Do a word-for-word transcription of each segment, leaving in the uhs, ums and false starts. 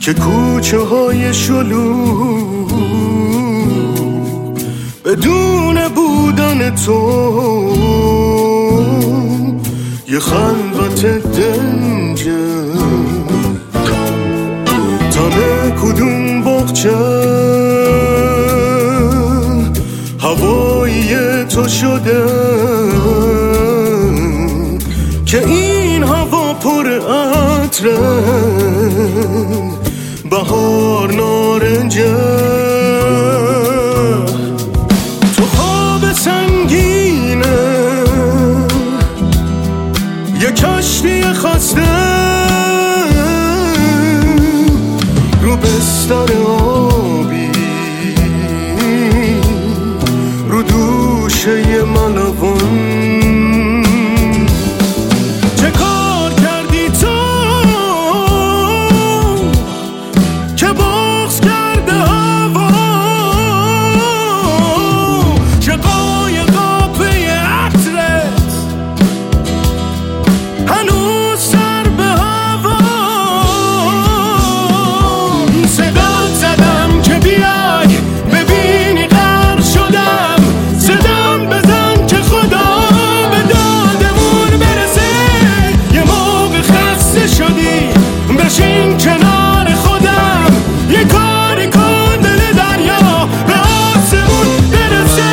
که کوچه های شلوغ بدون بودن تو یه خلوت دنجه. تنه کدوم باغچه هوایی تو شده که این هوا پر عطره، بهار نارنجه. تو خواب سنگینه یه کشتی خسته رو بستر آبی، رو دوشه یه ملوان. چه کار کردی تو که بغض کرده هوا؟ شقای قاپه عطرت هنوز سر به هوا. صدات زدم که بیای ببینی غرق شدم، صدام بزن که خدا به دادمون برسه. یه موقع خسته شدی بشین کنار خودم، یه کاری کن دل دریا به آسمون برسه.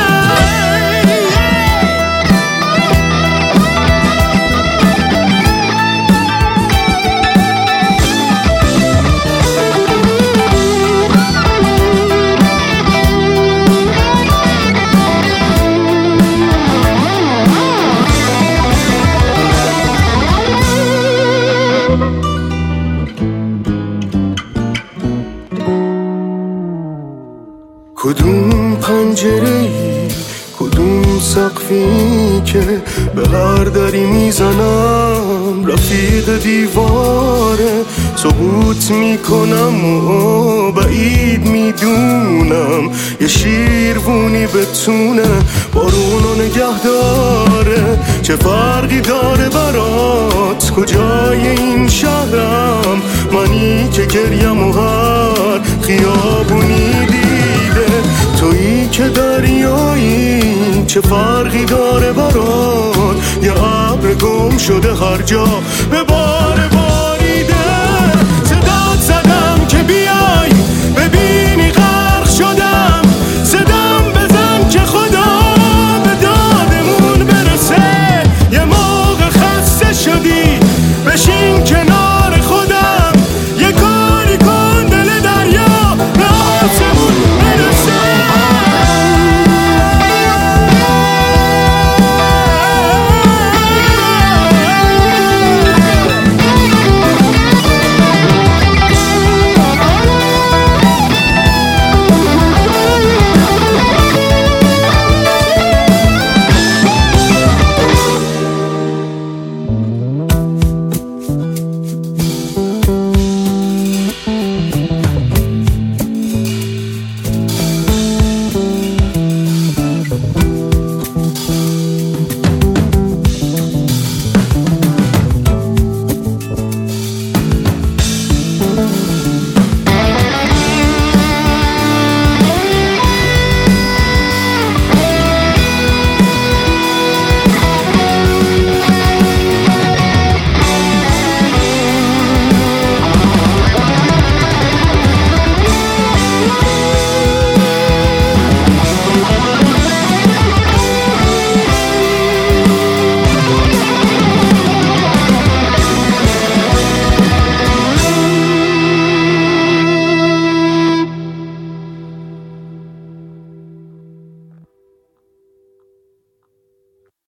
کدوم پنجره‌ای، کدوم سقفی که به هر دری میزنم رفیق دیواره. سقوط میکنم و بعید میدونم یه شیروونی بتونه بارونو نگه داره. چه فرقی داره برات کجای این شهرم، منی که گریم و هر خیابونی دیده. تویی که دریایی، چه فرقی داره برات یه ابر گم شده هر جا.